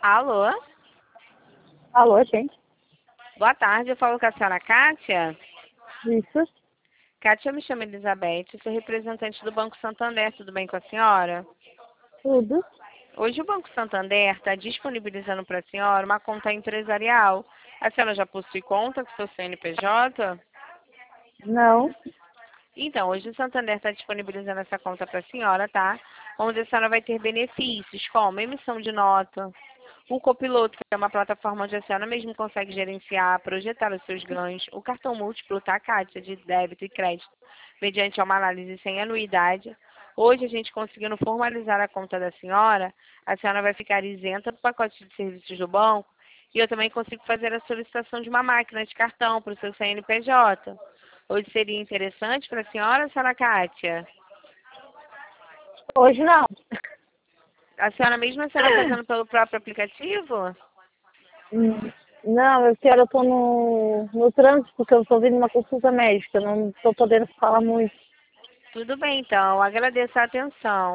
Alô? Alô, gente? Boa tarde, eu falo com a senhora Kátia. Isso, Kátia, eu me chamo Elizabeth, eu sou representante do Banco Santander, tudo bem com a senhora? tudo. Hoje o Banco Santander está disponibilizando para a senhora uma conta empresarial. A senhora já possui conta com seu CNPJ? Não. Então, hoje o Santander está disponibilizando essa conta para a senhora, tá? Onde a senhora vai ter benefícios como emissão de nota, o copiloto, que é uma plataforma onde a senhora mesmo consegue gerenciar, projetar os seus ganhos, o cartão múltiplo, tá, Kátia, de débito e crédito, mediante uma análise sem anuidade. Hoje, a gente conseguindo formalizar a conta da senhora, a senhora vai ficar isenta do pacote de serviços do banco e eu também consigo fazer a solicitação de uma máquina de cartão para o seu CNPJ. Hoje seria interessante para a senhora Kátia? Hoje não. A senhora mesmo, a senhora fazendo pelo próprio aplicativo? Não, eu tô no trânsito porque eu tô vindo uma consulta médica. Não tô podendo falar muito. Tudo bem, então. Agradeço a atenção.